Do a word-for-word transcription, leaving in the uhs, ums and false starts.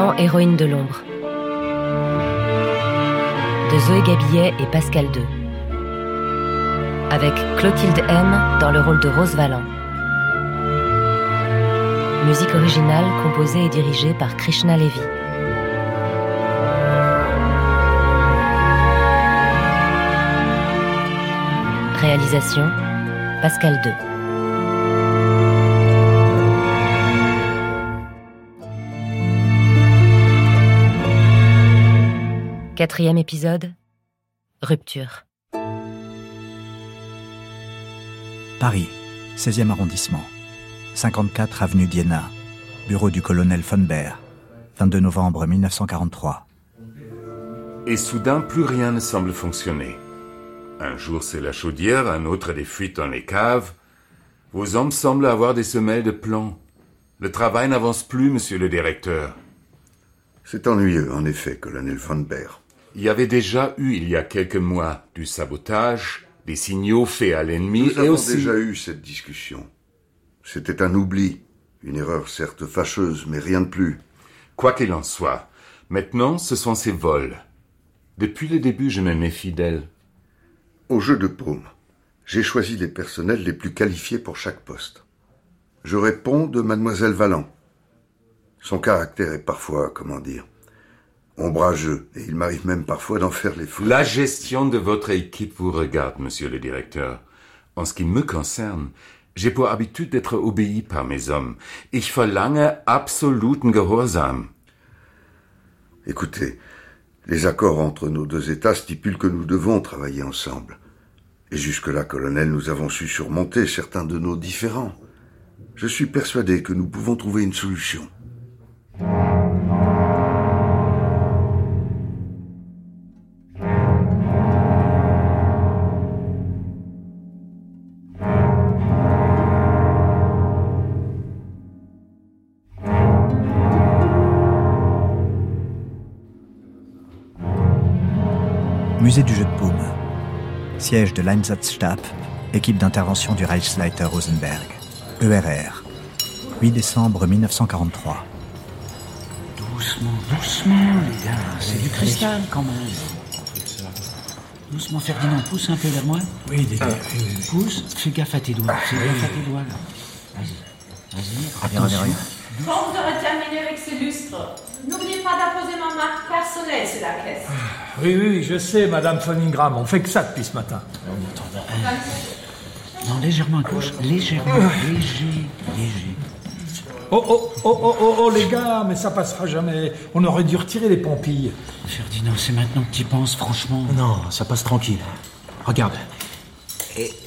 dans Héroïne de l'ombre, de Zoé Gabillet et Pascal Deux, avec Clotilde M dans le rôle de Rose Valland. Musique originale composée et dirigée par Krishna Levy. Réalisation Pascal Deux. Quatrième épisode, Rupture. Paris, seizième arrondissement, cinquante-quatre avenue d'Iéna, bureau du colonel von Baer, vingt-deux novembre mille neuf cent quarante-trois. Et soudain, plus rien ne semble fonctionner. Un jour, c'est la chaudière, un autre, des fuites dans les caves. Vos hommes semblent avoir des semelles de plomb. Le travail n'avance plus, monsieur le directeur. C'est ennuyeux, en effet, colonel von Baer. Il y avait déjà eu, il y a quelques mois, du sabotage, des signaux faits à l'ennemi Nous et avons aussi... déjà eu cette discussion. C'était un oubli, une erreur certes fâcheuse, mais rien de plus. Quoi qu'il en soit, maintenant, ce sont ces vols. Depuis le début, je me méfie d'elle. Au jeu de paume, j'ai choisi les personnels les plus qualifiés pour chaque poste. Je réponds de mademoiselle Valland. Son caractère est parfois, comment dire, ombrageux, et il m'arrive même parfois d'en faire les fous. La gestion de votre équipe vous regarde, monsieur le directeur. En ce qui me concerne, j'ai pour habitude d'être obéi par mes hommes. Ich verlange absoluten Gehorsam. Écoutez, les accords entre nos deux États stipulent que nous devons travailler ensemble. Et jusque-là, colonel, nous avons su surmonter certains de nos différends. Je suis persuadé que nous pouvons trouver une solution. Musée du jeu de paume. Siège de l'Einsatzstab, équipe d'intervention du Reichsleiter Rosenberg. E R R. huit décembre mille neuf cent quarante-trois. Doucement, doucement, les gars. C'est du cristal, quand même. Doucement, Ferdinand, pousse un peu vers moi. Oui, des gars. Pousse, fais gaffe à tes doigts. Fais gaffe à tes doigts, là. Vas-y, vas-y. Reviens, reviens, reviens. Quand vous aurez terminé avec ce lustre, n'oubliez pas d'apposer ma marque personnelle sur la caisse. Oui, oui, je sais, Madame von Ingram. On fait que ça depuis ce matin. Non, légèrement à gauche. Légèrement. Léger, léger. Oh, oh, oh, oh, oh, oh, les gars, mais ça passera jamais. On aurait dû retirer les pompilles. Ferdinand, c'est maintenant que tu y penses, franchement. Non, ça passe tranquille. Regarde. Et